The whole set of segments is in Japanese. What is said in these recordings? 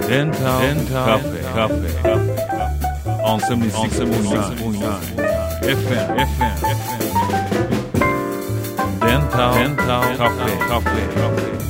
デンタルカフェ on 76.9 FM デンタルカフェ。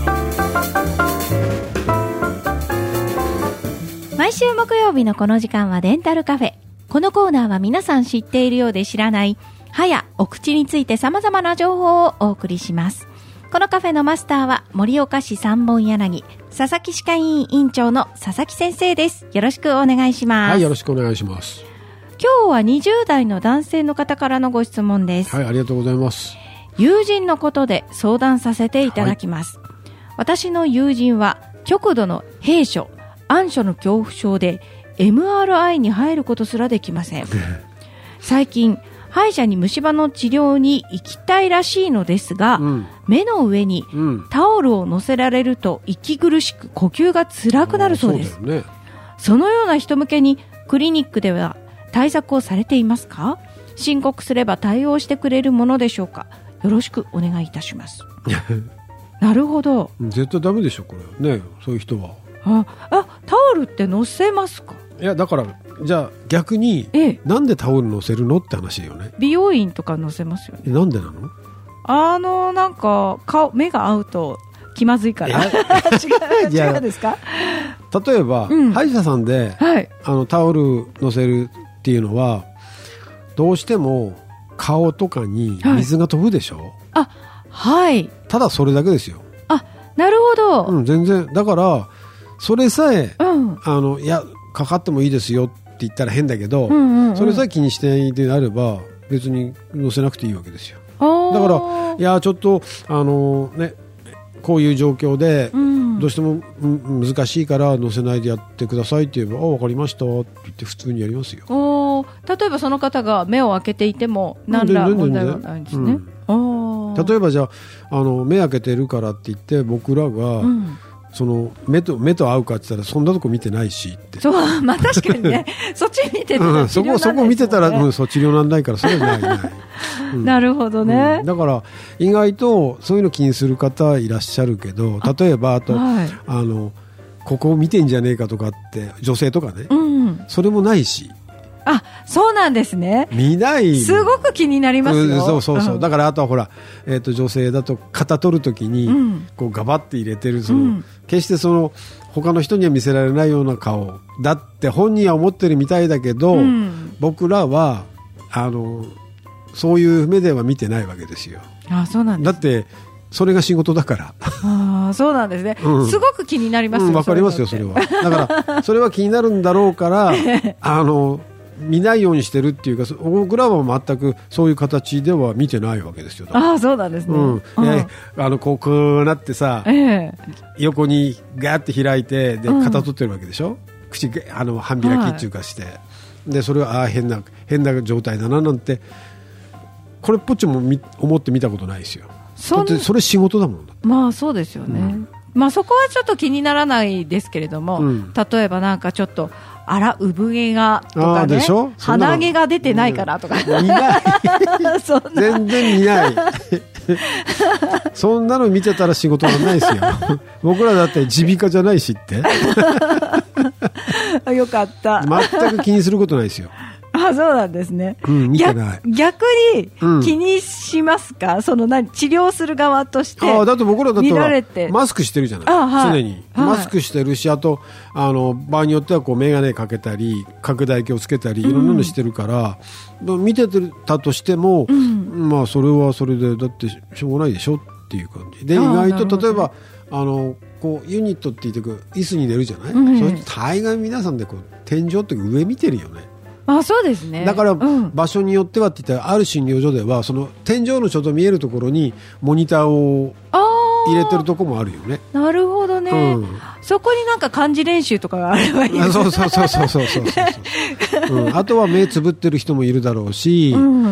毎週木曜日のこの時間はデンタルカフェ。このコーナーは皆さん知っているようで知らない歯やお口について様々な情報をお送りします。このカフェのマスターは盛岡市三本柳佐々木歯科医院院長の佐々木先生です。よろしくお願いします。 はい、よろしくお願いします。 今日は20代の男性の方からのご質問です。 はい、ありがとうございます。 友人のことで相談させていただきます。はい、私の友人は極度の閉所暗所の恐怖症で MRI に入ることすらできません。最近歯医者に虫歯の治療に行きたいらしいのですが、目の上にタオルを乗せられると息苦しく呼吸が辛くなるそうです。 そうだよね。 そのような人向けにクリニックでは対策をされていますか？申告すれば対応してくれるものでしょうか？よろしくお願いいたします。なるほど。 絶対ダメでしょこれね。そういう人はタオルって乗せますか？ いやだからじゃあ逆に、なんでタオル乗せるのって話よね。 美容院とか乗せますよね。 なんでなの？ なんか目が合うと気まずいから違うんですか？ 例えば、歯医者さんで、タオル乗せるっていうのはどうしても顔とかに水が飛ぶでしょ、 はい、 ただそれだけですよ。 なるほど、 全然だからそれさえ、いやかかってもいいですよって言ったら変だけど、それさえ気にしていてあれば別に乗せなくていいわけですよ。だからいやちょっとこういう状況で、どうしても難しいから乗せないでやってくださいって言えば分かりましたって言って普通にやりますよ。 例えばその方が目を開けていても何ら問題はないんですね。 例えばじゃあ目開けてるからって言って僕らが、その目と合うかって言ったらそんなとこ見てないしって。そう、 確かにねそっち見てたらそこ見てたら、そう治療なんないからそれはない、 なるほどね、 だから意外とそういうの気にする方いらっしゃるけど、例えばあと、ここ見てんじゃねえかとかって女性とかね、それもないし。 そうなんですね。 見ないすごく気になりますよ。 そう、だからあとはほら、女性だと肩取るときに、こうガバッて入れてる決してその他の人には見せられないような顔だって本人は思ってるみたいだけど、僕らはそういう目では見てないわけですよ。そうなんです。だってそれが仕事だから。 そうなんですね、すごく気になりますよ。 わかりますよそれは。だからそれは気になるんだろうから見ないようにしてるっていうか、僕らは全くそういう形では見てないわけですよ。 そうなんですね、 こうなってさ、横にガーって開いてで肩取ってるわけでしょ、口半開きっていうかして、でそれは変な状態だななんてこれっぽっちも思って見たことないですよ。だってそれ仕事だもん。 そうですよね、そこはちょっと気にならないですけれども、例えばなんかちょっと産毛がとかね、鼻毛が出てないからとか、 見ない全然見ないそんなの見てたら仕事がないですよ僕らだって耳鼻科じゃないしってよかった。 全く気にすることないですよ。 そうなんですね、 見てない。 逆に気にしますか？その治療する側として。 だって僕らだってマスクしてるじゃない、常に、マスクしてるし、あと場合によってはこう眼鏡かけたり拡大鏡をつけたりいろんなのしてるから、見てたとしても、それはそれでだってしょうがないでしょっていう感じで、意外と例えばこうユニットって言って椅子に寝るじゃない、そうすると大概皆さんでこう天井って上見てるよね。 そうですね。 だから、場所によってはって言ったらある診療所ではその天井のちょっと見えるところにモニターを入れてるところもあるよね。なるほどね、 そこになんか漢字練習とかがあればいいですね。 あとは目つぶってる人もいるだろうし、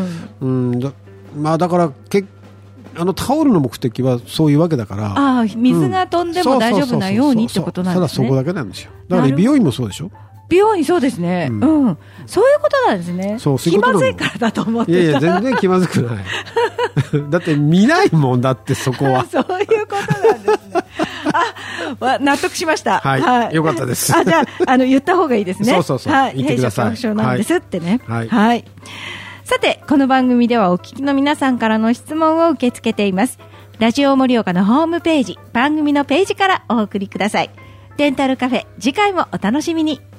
だからタオルの目的はそういうわけだから、 水が飛んでも大丈夫なようにってことなんですね。 ただそこだけなんですよ。だから美容院もそうでしょ。 美容院そうですね、そういうことなんですね。気まずいからだと思ってた。 いや全然気まずくないだって見ないもんだってそこはそういうことなんですね納得しました。 はい。はい、よかったです。 じゃあ、言った方がいいですね。 そう。 はい。 言ってください。 弊社恐怖症なんですってね。 はい。 はい。さて、この番組ではお聞きの皆さんからの質問を受け付けています。ラジオ盛岡のホームページ、番組のページからお送りください。デンタルカフェ、次回もお楽しみに。